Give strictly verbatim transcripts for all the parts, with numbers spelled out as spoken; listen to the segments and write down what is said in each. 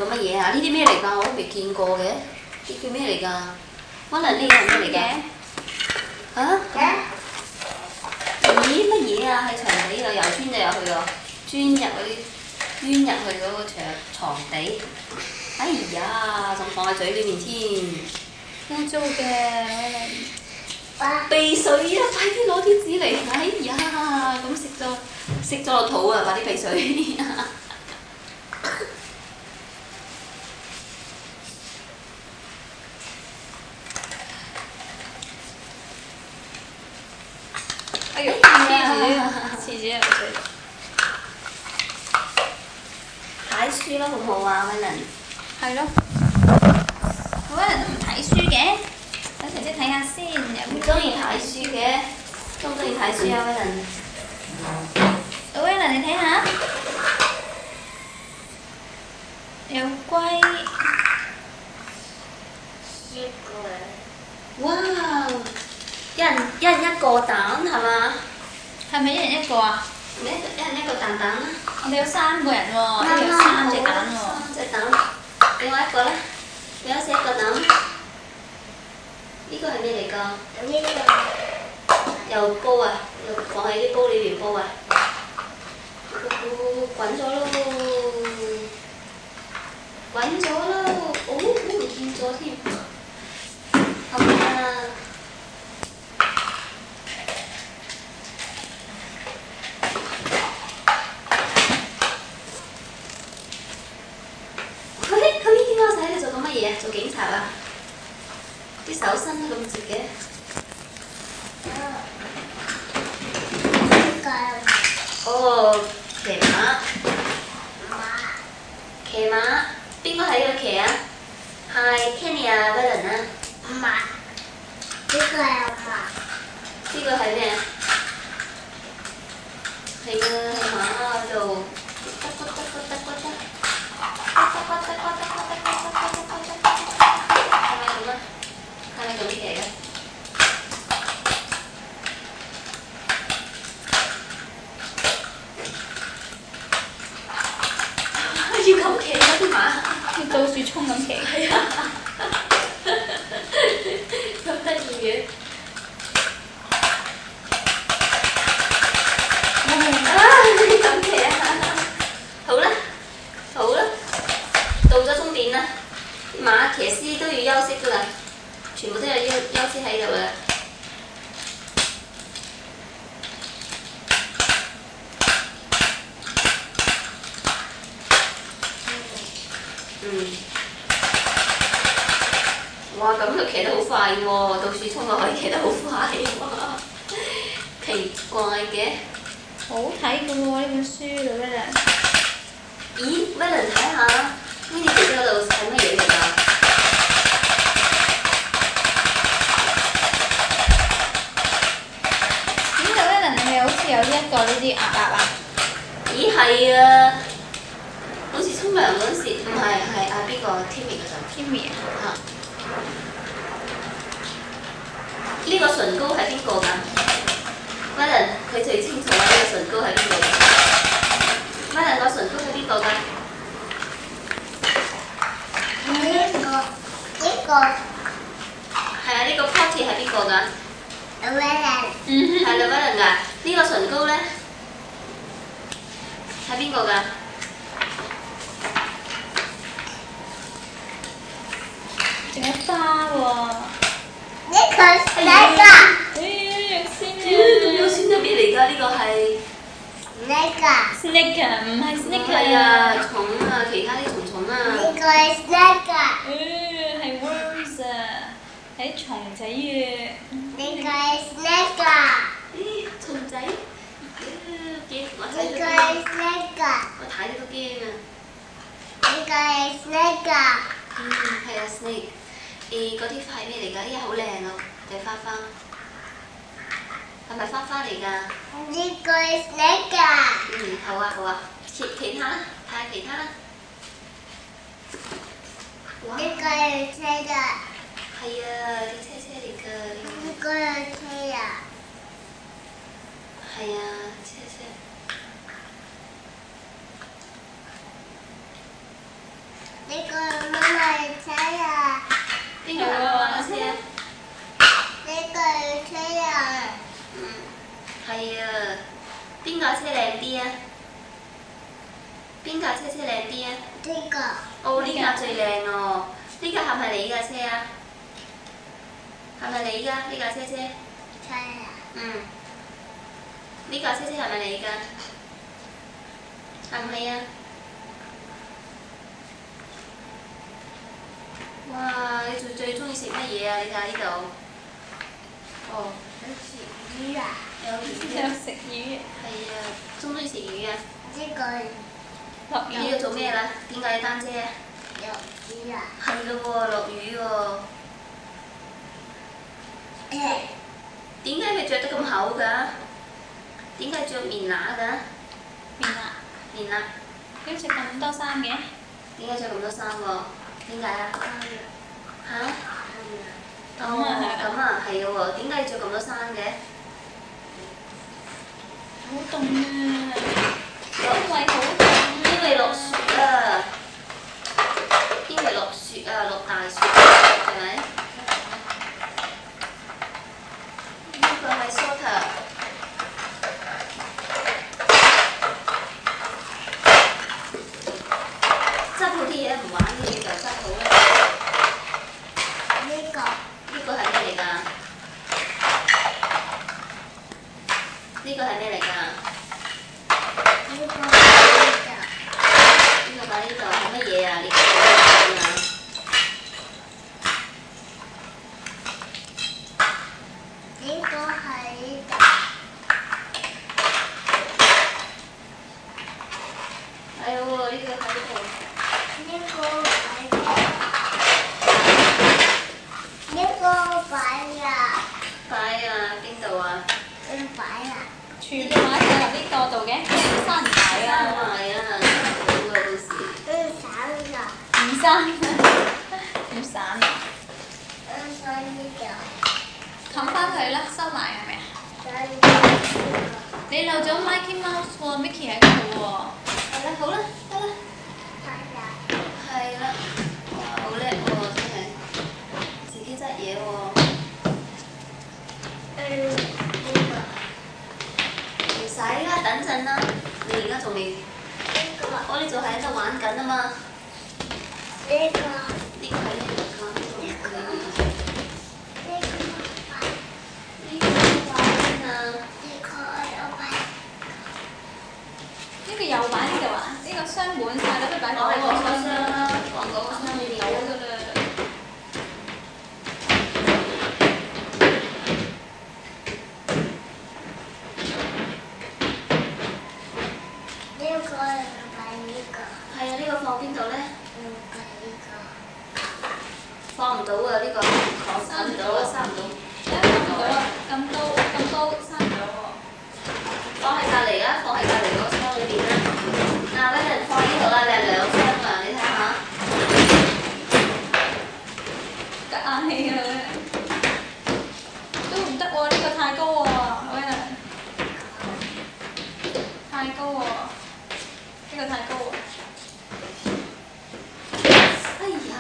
個乜嘢啊？呢啲咩嚟㗎？我都未見過嘅，呢叫咩嚟㗎？可能呢個係咩嚟㗎？嚇？咦乜嘢啊？喺牆底度又鑽咗入去喎，鑽入嗰啲鑽入去嗰個牆床底。哎呀，仲放喺嘴裏面添。 污糟嘅。 鼻水啊！快啲攞啲紙嚟！哎呀，咁食咗食咗落肚啊！快啲鼻水。 哎呦，黐住黐住入嘴。 睇書啦，好唔好啊，威倫？ 係咯。威倫唔睇書嘅，等姐姐睇下先。 唔中意睇書嘅，中唔中意睇書啊，威倫？ 威倫，你睇下，有龜。 哇！一人一人一個蛋係嘛？ 係咪一人一個啊？ 你一人一個蛋蛋啦。 我哋有三個人喎，一人有三隻蛋喎。 三隻蛋，另外一個咧，你有四個蛋。呢個係咩嚟㗎？呢個又煲啊，又放喺啲煲裏邊煲啊。滾咗咯，滾咗咯，哦，唔見咗添。好啦。佢呢佢呢啲貓仔喺度做緊乜嘢啊？做警察啊？啲手伸得咁直嘅。哦，騎馬。騎馬，邊個喺度騎啊？係 Kenny 啊，威倫啊。馬。呢個係馬。呢個係咩啊？係啊，馬喺度。係咪咁騎嘅？要咁騎嗰啲馬， 要倒樹衝咁騎。 係啊，咁得意嘅。啊！你咁騎啊！好啦，好啦，到咗終點啦，馬騎師都要休息㗎啦，全部都有休休息喺度啦。嗯。哇！咁佢騎得好快喎，到處衝落可以騎得好快喎，奇怪嘅。 好睇嘅喎呢本書到威倫。 咦，威倫睇下，Winnie姐姐嗰度係乜嘢嚟㗎？ 點解威倫你咪好似有一個呢啲鴨鴨啊？ 咦係啊，好似沖涼嗰陣時，唔係係啊邊個 Timmy 嗰陣 Timmy 啊？呢個唇膏係邊個㗎？威倫佢最清楚啦，呢個唇膏係邊個㗎？威倫個唇膏係邊個㗎？ 呢個呢個係啊，呢個 Potty 係邊個㗎？ 威倫。 嗯，係啦，威倫㗎。呢個唇膏咧係邊個㗎？ 仲有花喎。 呢個呢個。 誒，肉酸啊！ 咁肉酸得咩嚟㗎？呢個係呢個。 Snake 啊，唔係 Snake 係啊， 啊。 蟲啊，其他啲蟲蟲啊。 呢個係呢個。 誒，係 worms 啊，係蟲仔啊。 呢個係呢個。 咦，蟲仔？驚！我睇呢個到係呢個。 我睇到都驚啊！ 呢個係呢個。 嗯，係啊 ，snake。誒，嗰啲花係咩嚟㗎？咦，好靚啊！定花花？係咪花花嚟㗎？ 呢個係呢個。 嗯，好啊，好啊。其其他啦，睇下其他啦。哇！ 呢個係車㗎。 係啊，啲車車嚟㗎。 呢個係車啊。 係啊，車車。 呢呢個係媽媽嘅車啊！ 邊個係媽媽嘅車啊？ 呢個係車啊！ 嗯，係啊。邊架車靚啲啊？邊架車車靚啲啊？ 呢個哦，呢架最靚哦！呢架係咪你架車啊？係咪你㗎？呢架車車？ 車啊！ 嗯。呢架車車係咪你㗎？係唔係啊？哇！你最最中意食乜嘢啊？你睇下呢度。哦， 有食魚啊！ 有魚有啊！ 食魚。 係啊，中唔中意食魚啊？ 呢個係落呢個做咩啦？點解要擔遮啊？ 有魚啊！ 係咯喎，落雨喎。 誒點解佢着得咁厚㗎？點解着棉襪㗎？ 面啊！ 棉襪。 點食咁多衫嘅？ 點解着咁多衫喎？點解啊？嚇？ 咁啊哦，咁啊，係喎。點解要着咁多衫嘅？ 好凍啊！因為好凍。 因為落雪啊！因為落雪啊，落大雪，係咪？呢個係 sweater。執好啲嘢唔玩啲嘢就執好啦。 呢個呢個係咩嚟㗎？呢個係咩嚟㗎？ 呢個係呢個。 呢個擺呢度係乜嘢啊？呢個係乜嘢啊？ 呢個係呢個。 係喎，呢個喺度。 呢個擺呢個擺啊！ 擺啊？邊度啊？ 呢擺啊！ 全部擺晒入呢個度嘅，生唔埋生啊！ 埋啊！好啊，到時。 呢散啊！ 唔生，唔散啊！ 呢散呢個。 冚翻佢啦，收埋係咪啊？ 散呢個。 你漏咗 Mickey Mouse 喎，Mickey 喺嗰度喎。 係啦，好啦，得啦。 擺啊！ 係啦。哇，好叻喎！真係，自己執嘢喎。 嗯，呢個。 唔使啦，等陣啦。你而家仲未？ 呢個。 我哋仲喺度玩緊啊嘛。 呢個。 呢個係咩嚟㗎？呢個係咩嚟㗎？ 呢個擺。 呢個擺邊啊？ 呢個有擺。 呢個又擺呢度啊？呢個箱滿晒啦，都擺我喺嗰個嗰個箱箱啦，放嗰個箱裏面有啦。 㗎啦。 呢個有擺呢個。 係啊，呢個放邊度咧？ 呢個呢個。 放唔到啊！呢個放唔到啊，收唔到。 誒放唔到啊！咁高咁高，生唔到喎。 放喺隔離啊！放喺隔離嗰個箱裏邊啦。嗱，俾人放呢度啦，你係兩箱啊！你睇下。 隔硬氣啊！都唔得喎，呢個太高喎，喂啦，太高喎，呢個太高喎。 哎呀！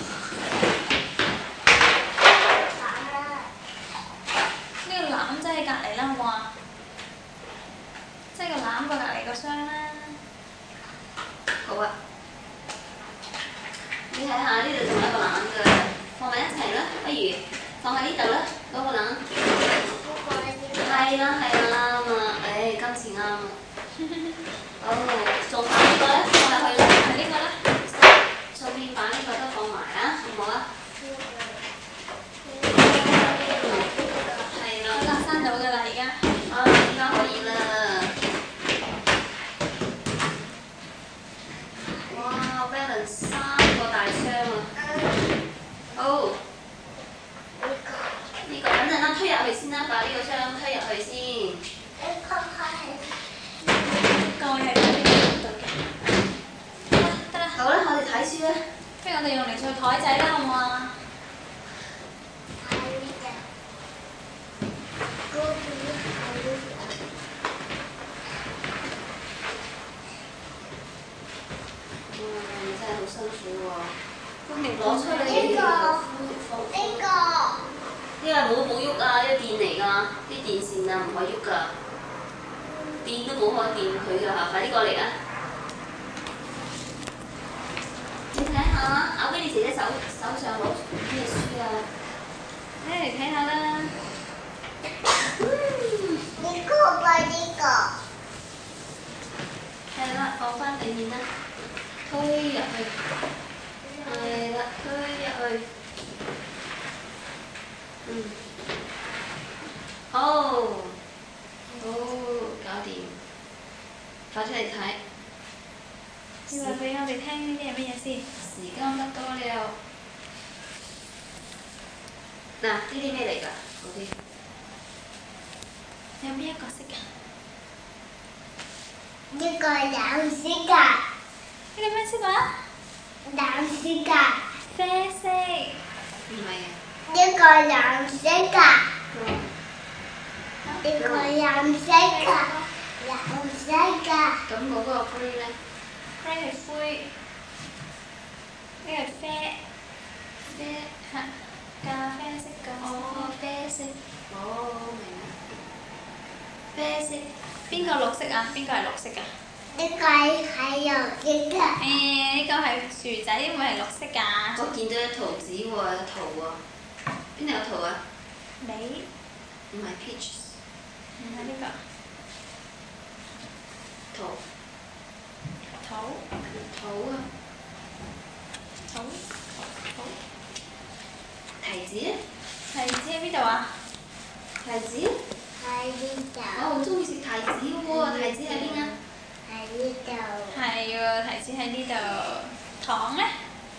擺啦。 呢個籃擠喺隔離啦，好唔好啊？擠個籃過隔離個箱啦。 好啊。你睇下呢度仲有一個籃㗎，放埋一齊啦，不如放喺呢度啦，嗰個籃。 呢個呢個。 係啦係啦，啱啊！誒，今次啱啊。哦，仲放呢個咧？放入去啦。 係呢個啦。 順便把呢個都放埋啊，好唔好啊？係啦。 好啦，生到㗎啦，而家。 啊，而家可以啦。哇 ，Valen 三個大箱啊！好，呢個等陣啦，推入去先啦，把呢個箱推入去先。 呢個係。 蓋係喺呢度嘅。 攞出嚟呢個呢個呢個冇冇喐啊！呢個電嚟㗎，啲電線啊唔可以喐㗎，電都冇可以電佢㗎嚇！快啲過嚟啊！你睇下，咬俾你姐姐手手上攞咩書啊？睇嚟睇下啦。 呢個吧呢個。 係啦，放翻裏面啦，推入去。係啦，推入去。嗯。好，好，搞掂。發出嚟睇。 你話俾我哋聽呢啲係乜嘢先？ 時間得多了。嗱，呢啲咩嚟㗎？嗰啲。 有邊一個色㗎？ 呢個藍色㗎。 呢個咩色話？ 藍色㗎。 啡色。 唔係啊。 呢個藍色㗎。 嗯。 呢個藍色㗎。藍色㗎。 咁嗰個 grey 咧？ grey 係灰，呢個係啡，啡係咖啡色㗎。 哦，啡色。哦，明啦。啡色。 邊個綠色啊？邊個係綠色㗎？ 呢個係有呢個。 誒，呢個係薯仔，會係綠色㗎。 我見到一圖紙喎，有圖喎。邊度有圖啊？ 你唔係 peach。 唔係呢個。 圖。 土。 土啊。 土。土。 提子咧？ 提子喺邊度啊？ 提子？ 喺呢度。 我好中意食提子喎，提子喺邊啊？ 喺呢度。 係喎，提子喺呢度。糖咧？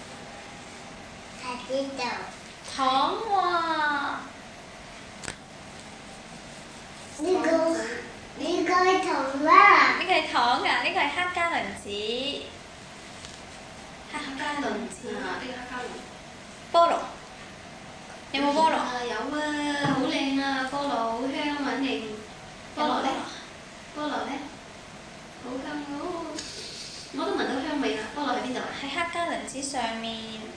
喺呢度。 糖喎。 呢個呢個係糖啦。 呢個係糖㗎，呢個係黑加侖子。黑加侖子。 啊，呢個黑加侖。 菠蘿。有冇菠蘿？ 啊有啊，好靚啊，菠蘿好香穩定。菠蘿咧？菠蘿咧？好香喎！我都聞到香味啦。菠蘿喺邊度啊？ 喺黑加侖子上面。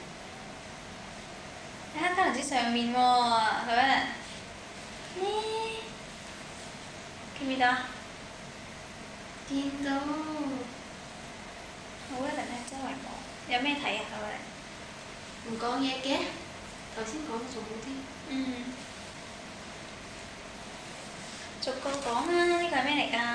喺黑加侖子上面喎，係咪？呢？見唔見到啊？ 見到。 好一陣喺周圍望，有咩睇啊？係咪？ 唔講嘢嘅，頭先講得仲好啲。 嗯。逐個講啦，呢個係咩嚟㗎？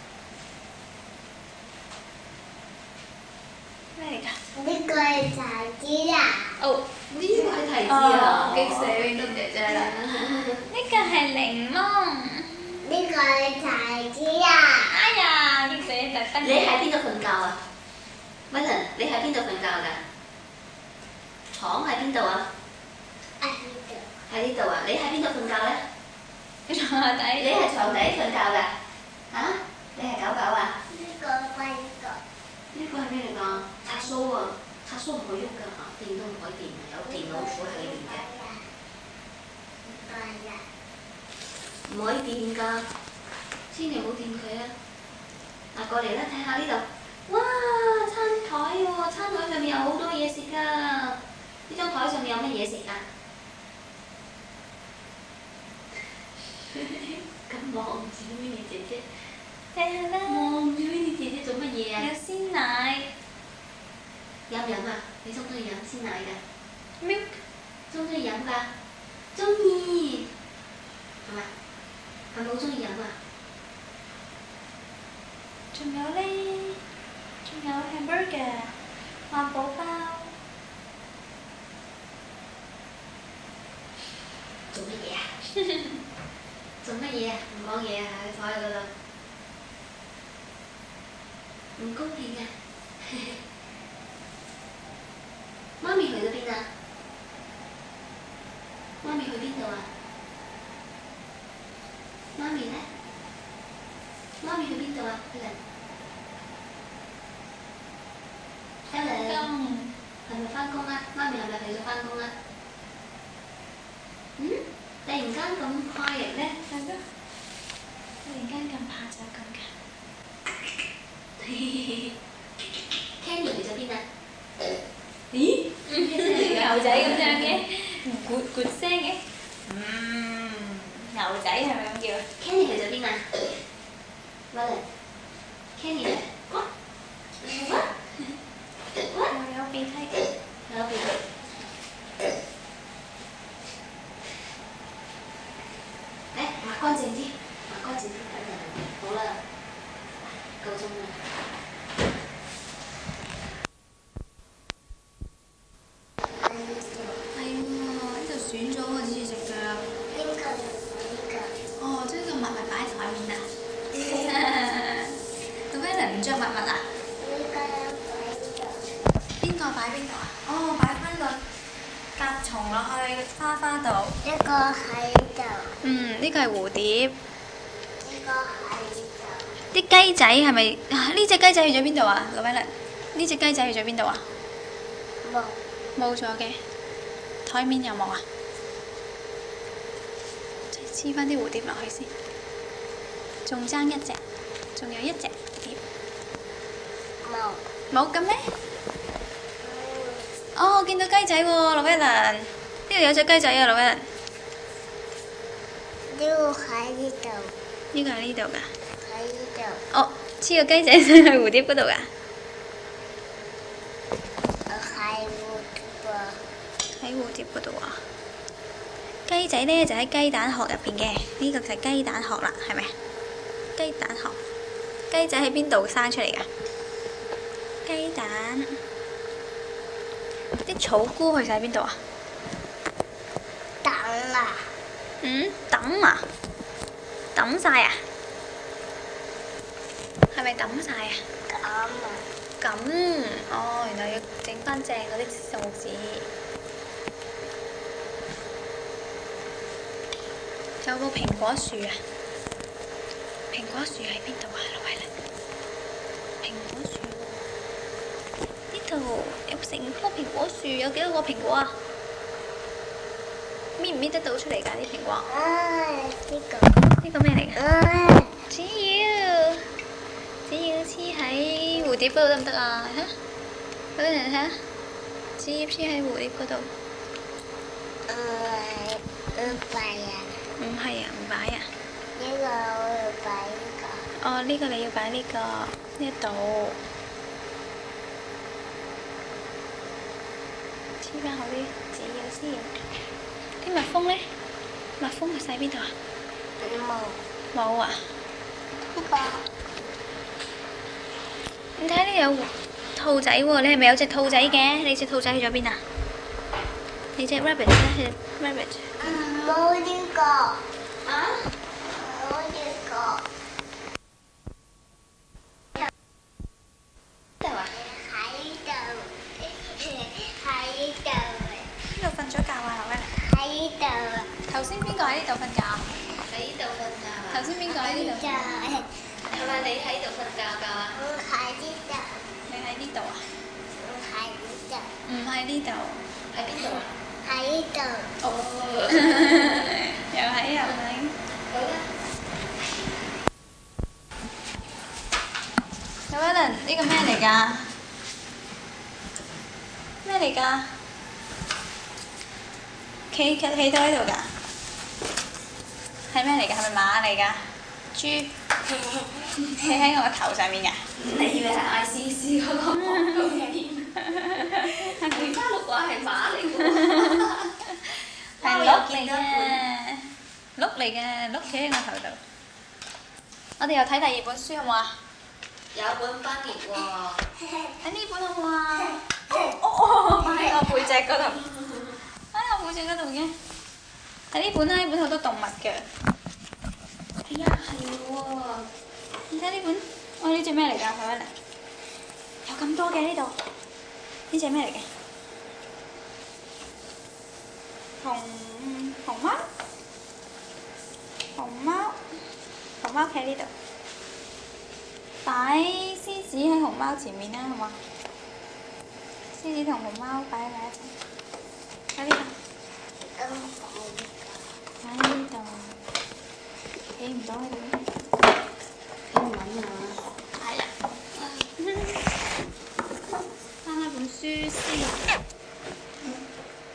咩嚟㗎？ 呢個係提子啊！ 哦，呢個係提子啊！ 激死 Winnie 姐姐啦！呢個係檸檬。 呢個係提子啊！ 哎呀，激死特登。 你喺邊度瞓覺啊？威騰，你喺邊度瞓覺㗎？床喺邊度啊？ 喺呢度。 喺呢度啊！你喺邊度瞓覺咧？ 床下底。 你係床底瞓覺㗎？嚇？你係狗狗啊？ 呢個係呢個。 呢個係咩嚟㗎？插蘇啊！插蘇唔可以喐㗎嚇，電都唔可以電，有電老鼠喺裏面嘅。唔可以電㗎，千祈唔好電佢啊！嗱，過嚟啦，睇下呢度。哇！餐台喎，餐台上面有好多嘢食㗎。呢張台上面有乜嘢食啊？咁望住 Winnie 姐姐， 睇下啦。 望住 Winnie 姐姐做乜嘢啊？ 有鮮奶。 飲唔飲啊？你中唔中意飲鮮奶㗎？ milk。 中唔中意飲㗎？中意。係咪？係咪好中意飲啊？ 仲有咧，仲有 hamburger、漢堡包。 做乜嘢啊？做乜嘢啊？唔講嘢啊！喺台嗰度，唔公平啊！媽咪去咗邊啊？媽咪去邊度啊？媽咪呢？媽咪去邊度啊 ？Helen，Helen，係咪返工啊？媽咪係咪去咗返工啊？嗯？突然間咁快嘅咧？ 係咯。突然間咁怕就咁㗎。 Candy 去咗邊啊？咦？咩聲嚟㗎？ 牛仔咁樣嘅，咕咕聲嘅。嗯，牛仔係咪咁叫 Kenny 去咗邊啊 ？Valen，Kenny 咧？ 又有鼻涕。 有鼻涕。誒，抹乾淨啲，抹乾淨啲，等陣。好啦，夠鐘啦。 係喎，呢度損咗喎，似隻腳。 邊個用呢個？ 哦，將個襪襪擺喺台面啊！做咩人唔着襪襪啊？ 呢個擺呢度。 邊個擺邊度啊？哦，擺翻個甲蟲落去花花度。 一個喺度， 嗯，呢個係蝴蝶。 呢個喺度。 啲雞仔係咪？啊，呢只雞仔去咗邊度啊？老威力，呢只雞仔去咗邊度啊？ 冇。 冇咗嘅。台面有冇啊？黐翻啲蝴蝶落去先。仲爭一隻，仲有一隻蝶。 冇。 冇嘅咩？哦，我見到雞仔喎，老威倫。呢度有隻雞仔啊，老威倫。 呢個喺呢度， 呢個喺呢度㗎。 喺呢度。 哦，黐個雞仔上去蝴蝶嗰度㗎。 我喺蝴蝶啊！ 喺蝴蝶嗰度啊！雞仔呢就喺雞蛋殼入邊嘅，呢、這個就係雞蛋殼啦，係咪？雞蛋殼，雞仔喺邊度生出嚟㗎？雞蛋，啲草菇去晒邊度啊？ 等啊！ 嗯，抌啊！抌晒啊！係咪抌晒啊？ 咁啊！ 咁，哦，原來要整翻正嗰啲數字。有個蘋果樹啊！蘋果樹喺邊度啊？老偉倫，蘋果樹喎，呢度有成棵蘋果樹，有幾多個蘋果啊？搣唔搣得到出嚟㗎啲蘋果？ 啊！呢個呢個咩嚟㗎？ 啊！ 只要只要黐喺蝴蝶嗰度得唔得啊？睇下，俾人睇下，只要黐喺蝴蝶嗰度。 誒唔擺啊！ 唔係啊，唔擺啊。 呢個我要擺呢個。 哦，呢個你要擺呢個呢一度，黐翻好啲紙要先。啲蜜蜂咧，蜜蜂去晒邊度啊？ 冇。 冇啊！ 呢個。 你睇呢有兔仔喎，你係咪有隻兔仔嘅？你隻兔仔去咗邊啊？你隻 rabbit 咧？係 rabbit。 冇呢個。 啊？ 冇呢個。 邊度啊？ 喺度，喺度， 邊度瞓咗覺啊？係咪？ 喺度， 頭先邊個喺呢度瞓覺啊？ 喺呢度瞓覺啊？ 頭先邊個喺呢度？ 係咪你喺度瞓覺覺啊？ 我喺呢度， 你喺呢度啊？ 我喺呢度， 唔喺呢度。 喺邊度啊？ 喺呢度， 哦。 又喺又喺。 好啦。 有威倫，呢個咩嚟㗎？咩嚟㗎？企企企到喺度㗎？係咩嚟㗎？係咪馬嚟㗎？豬企喺我個頭上面㗎？ 你以為係 I C C 嗰個廣告片？而家鹿話係馬嚟喎。 係鹿嚟嘅，鹿嚟嘅，鹿企喺我頭度。我哋又睇第二本書好唔好啊？ 有本翻譯喎。 睇呢本好唔好啊？哦哦，擺喺我背脊嗰度。喺我背脊嗰度嘅。睇呢本啦，呢本好多動物嘅。 哎呀，係喎。 你睇呢本，哦呢隻咩嚟㗎？睇翻嚟。有咁多嘅呢度。呢隻咩嚟嘅？熊熊貓。熊貓。熊貓企喺呢度。擺獅子喺熊貓前面啦，好嘛？獅子同熊貓擺喺埋一齊。喺呢度。喺呢度。企唔到喺度咩？ 英文啊。 係啊。翻開本書先。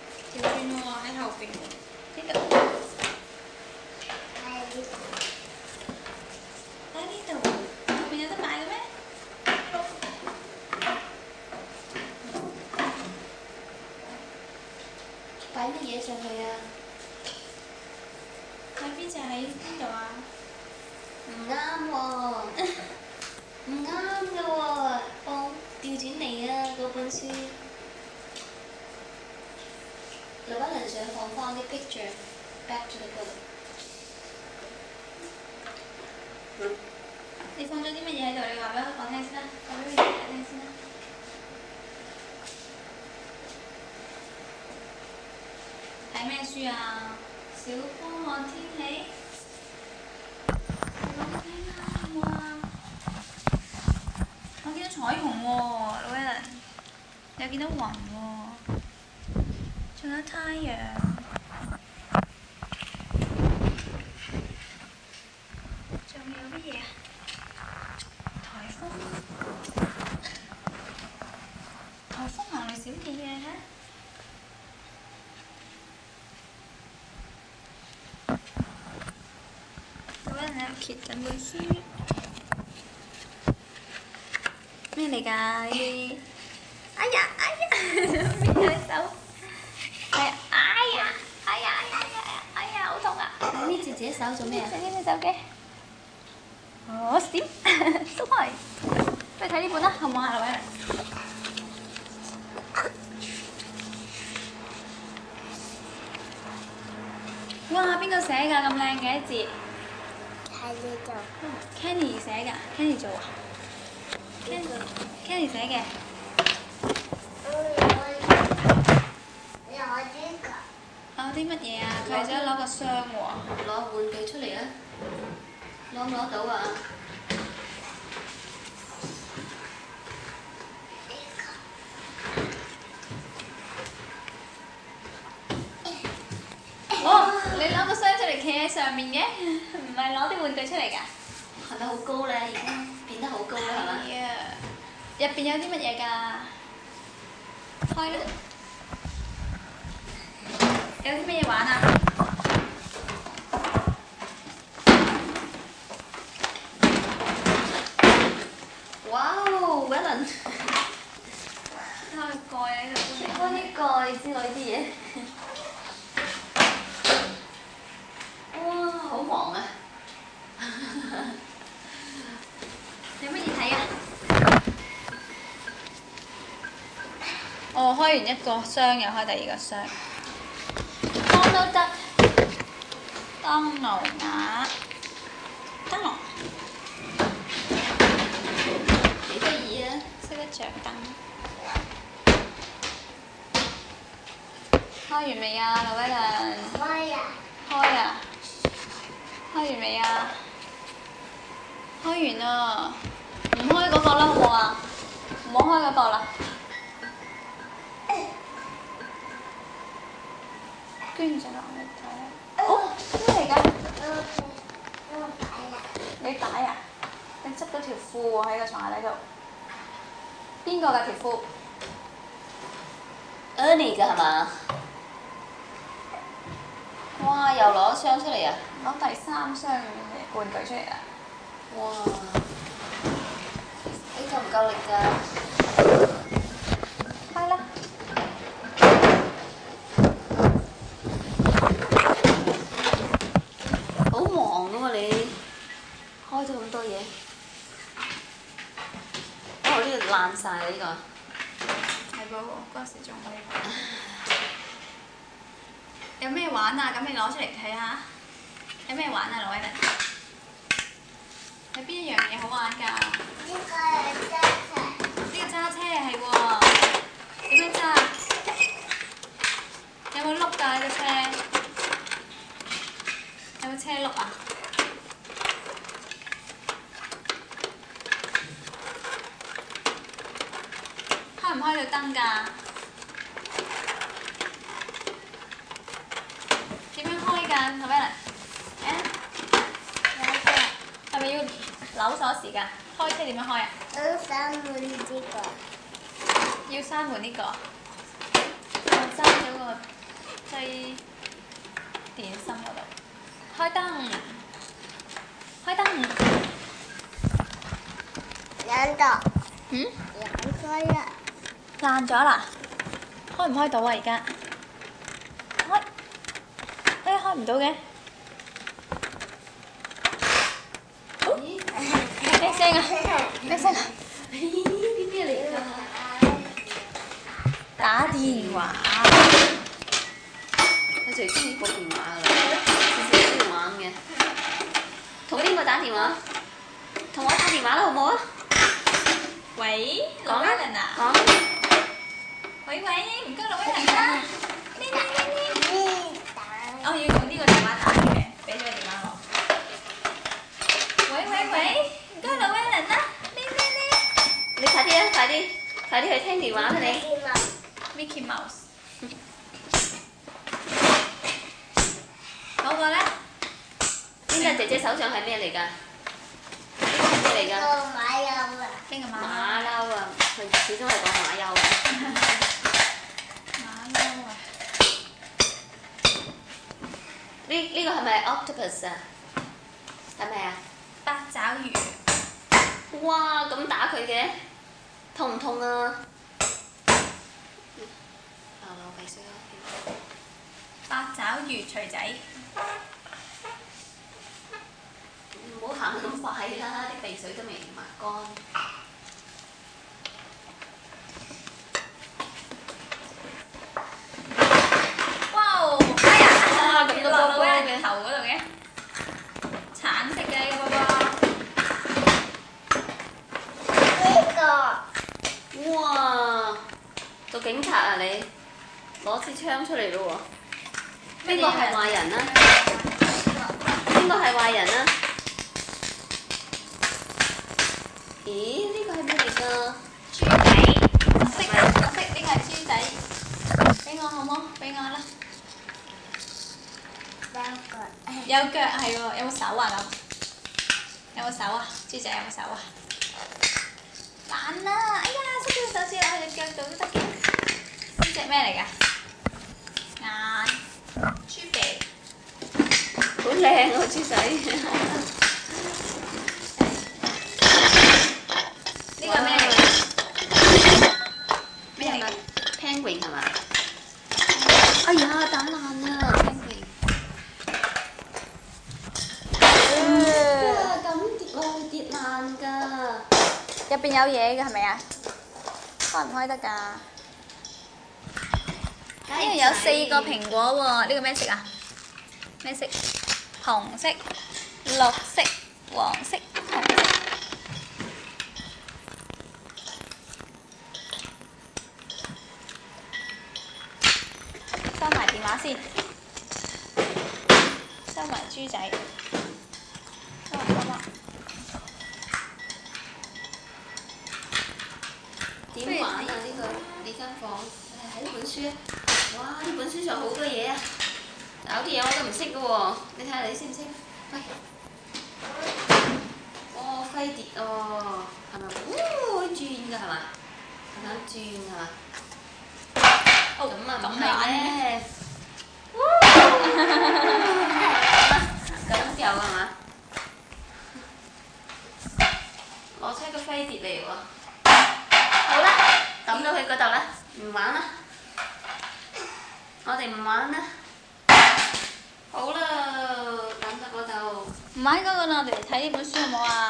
擺乜嘢上去啊？ 擺邊隻喺邊度啊？ 唔啱喎，唔啱嘅喎，放調轉嚟啊！嗰本書，劉嘉玲想放翻啲 picture back to the book。 你放咗啲乜嘢喺度？你話俾我聽先啦，話俾佢哋聽先啦。睇咩書啊？小方看天氣。我聽啱喎。我見到彩虹喎，老一輪。又見到雲喎。仲有太陽。仲有乜嘢啊？颱風。颱風行嚟少見嘅嚇。老一輪喺度揭緊本書。咩嚟㗎？呢啲？哎呀哎呀！邊個手？係啊！哎呀哎呀哎呀哎呀！好痛啊！ 呢隻自己手做咩啊？ 呢隻手機。哦，閃！縮開。不如睇呢本啦，好唔好啊，老一輪？哇！邊個寫㗎咁靚嘅字喺呢度。 ？Kenny 寫㗎 ，Kenny 做啊？Kenny Kenny 寫嘅。 有呢個。 攞啲乜嘢啊？佢係想攞個箱喎。 攞玩具出嚟啊！攞唔攞到啊？ 哦，你攞個箱出嚟企喺上面嘅，唔係攞啲玩具出嚟㗎？ 係咪好高咧？已經變得好高啦，係嘛？ 係啊，入邊有啲乜嘢㗎？開啦！有啲乜嘢玩啊？ 哇哦，偉倫， 開蓋喺度搬嚟。 開啲蓋之類啲嘢。哇，好忙啊！ 有乜嘢睇啊？哦，開完一個箱又開第二個箱。當都得。當奴瓦。燈籠。 幾得意啊！ 識得着燈。開完未啊，劉偉倫？ 開呀！ 開啊！開完未啊？開完啦，唔開嗰個啦，好唔好啊？唔好開嗰個啦。捐咗落去睇下。哦，咩嚟㗎？你擺啊？你執到條褲喎喺個床下底度。邊個㗎條褲 Ernie 㗎係嘛？哇！又攞箱出嚟啊！ 攞第三箱嘅玩具出嚟啦。 哇！呢個唔夠力㗎。 開啦！ 好忙㗎嘛你，開咗咁多嘢。哦，呢個爛晒啦呢個。 係噃，嗰時仲可以玩。有咩玩啊？咁你攞出嚟睇下。有咩玩啊，劉偉倫？有邊一樣嘢好玩㗎？ 呢個係揸車。 呢個揸車係喎，點樣揸？有冇轆㗎呢個車？有冇車轆啊？開唔開到燈㗎？點樣開㗎，劉偉倫？誒？係咪要扭鎖匙㗎？開車點樣開啊？ 我想換呢個。 要閂門呢個，我閂咗個掣電芯嗰度。開燈，開燈。 兩度。 嗯？ 兩個啦。 爛咗啦？開唔開到啊？而家唔到嘅。 咦？ 咩聲啊？咩聲啊？ 啲咩嚟㗎？ 打電話。 佢最中意部電話㗎啦，次次都要玩嘅。同邊個打電話？同我打電話啦，好唔好啊？ 喂， 講啦， 啊！ 講。 喂喂，唔該老威人啊！呢呢呢呢。我要用呢個電話打嘅，俾咗個電話我。喂喂喂，唔該老威人啊！呢呢呢。 你快啲啊！快啲，快啲去聽電話啦你。 Mickey Mouse。嗰個咧？ 邊個姐姐手上係咩嚟㗎？呢個係咩嚟㗎？ 馬騮啊！ 邊個馬馬騮啊！佢始終係講馬騮啊。 馬騮啊！ 呢呢個係咪 octopus 啊？係咪啊？ 八爪魚。 哇！咁打佢嘅，痛唔痛啊？啊！流鼻水啊！ 八爪魚錘仔。 唔好行咁快啦，啲鼻水都未抹乾。 哇！哎呀！ 哇咁多落波波嘅到人頭嗰度嘅，橙色嘅呢個波波。 呢個哇！做警察啊你？攞支槍出嚟咯喎！邊個係壞人啊？邊個係壞人啊？咦？呢個係咩嚟㗎？ 豬仔，綠色綠色，呢個係豬仔。俾我好冇？俾我啦。有腳係喎，有冇手啊咁？有冇手啊？豬仔有冇手啊？懶啦！哎呀，塞咗個手指落去隻腳度都得嘅。呢隻咩嚟㗎？眼，豬鼻。 好靚喎豬仔！ 呢個咩嚟㗎？咩嚟㗎 ？Penguin 係嘛？哎呀，打爛啦 Penguin！哇，咁跌落去跌爛㗎！ 入邊有嘢㗎係咪啊？開唔開得㗎？呢度有四個蘋果喎，呢個咩色啊？咩色？紅色、綠色、黃色、紅色。收埋電話先，收埋豬仔，收埋包包。 點玩啊？呢個呢間房誒睇呢本書啊！哇！呢本書上好多嘢啊！有啲嘢我都唔識㗎喎，你睇下你識唔識？喂！哦，飛碟哦，係咪？哦，轉㗎係嘛？係咪轉係嘛？哦，咁啊唔係咧。咁掉係嘛？攞出個飛碟嚟喎。好啦，抌到去嗰度啦，唔玩啦。我哋唔玩啦。好啦，抌到嗰度。 唔玩嗰個啦，我哋嚟睇呢本書好冇啊？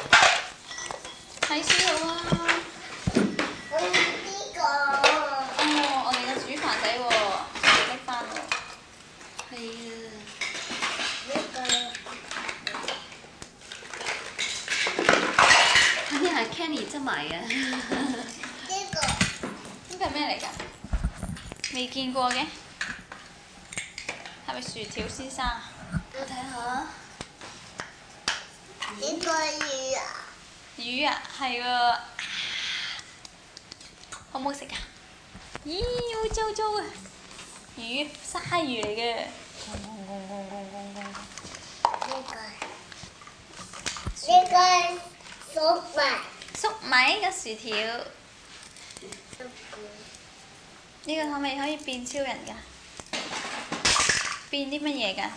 睇書好啊！ 我要呢個。 哦，我哋嘅煮飯仔喎，拎翻喎。 係啊。 呢個。 呢啲係 Kenny 執埋嘅。 呢個。 呢個係咩嚟㗎？未見過嘅，係咪薯條先生啊？ 我睇下。 呢個魚啊！ 魚啊，係喎。好唔好食㗎？咦，好糟糟啊！魚，鯊魚嚟嘅。 呢個。呢個粟米。 粟米嘅薯條。呢個係咪可以變超人㗎？變啲乜嘢㗎？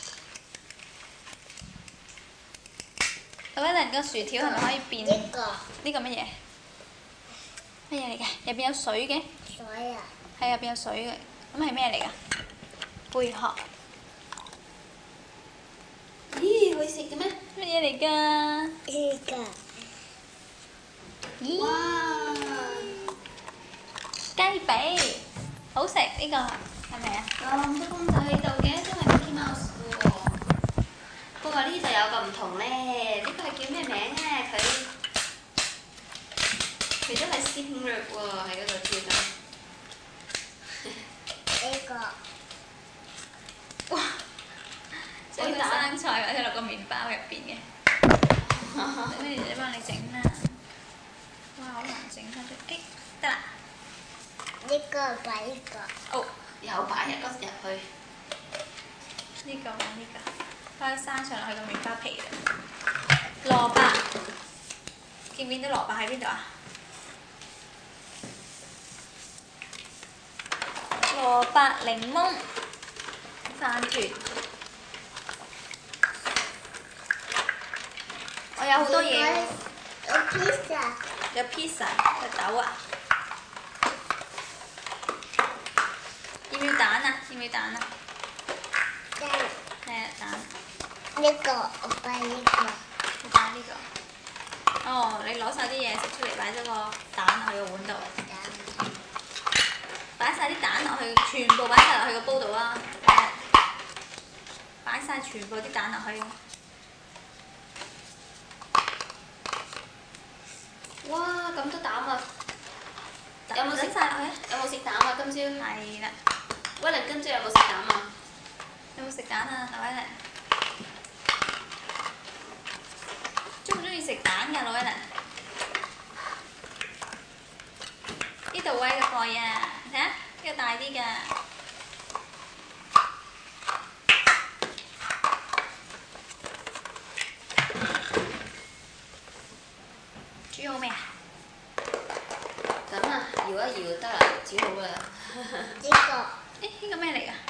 老一輪個薯條係咪可以變？ 呢個。 呢個乜嘢？乜嘢嚟㗎？入邊有水嘅。 水啊！ 係入邊有水嘅，咁係咩嚟㗎？貝殼。 食嘅咩？ 乜嘢嚟㗎？ 呢個咦， 哇！ 雞髀，好食呢個係咪啊？ 咁多公仔喺度嘅，都係 Mickey Mouse 喎。不過呢就有個唔同咧，呢個係叫咩名咧？佢佢都係鮮肉喎，喺嗰度跳緊。 呢個哇！將個生菜擺咗落個麵包入邊嘅。等你姐姐幫你整啦。哇！好難整翻出，誒得啦。 呢個擺呢個。 哦，又擺一個入去。 呢個揾呢個，可以生上落去個麵包皮啦。蘿蔔，見唔見到蘿蔔喺邊度啊？蘿蔔檸檬飯團，我有好多嘢喎， 有 pizza。 有 pizza，有豆啊，要唔要蛋啊？要唔要蛋啊？ 蛋。 係啊，蛋。 呢個我擺呢個。 你擺呢個。哦，你攞晒啲嘢食出嚟，擺咗個蛋落去個碗度。擺晒啲蛋落去，全部擺晒落去個煲度啦。擺晒全部啲蛋落去。 哇！咁多蛋啊！有冇食整晒落去？ 有冇食蛋啊？今朝？ 係啦。 威廉今朝有冇食蛋啊？ 有冇食蛋啊？劉威廉？中唔中意食蛋㗎，劉威廉？呢度威個蓋啊！睇下，呢個大啲㗎。煮好未啊？ 咁啊，搖一搖得啦，煮好啦。 呢個。 誒，呢個咩嚟㗎？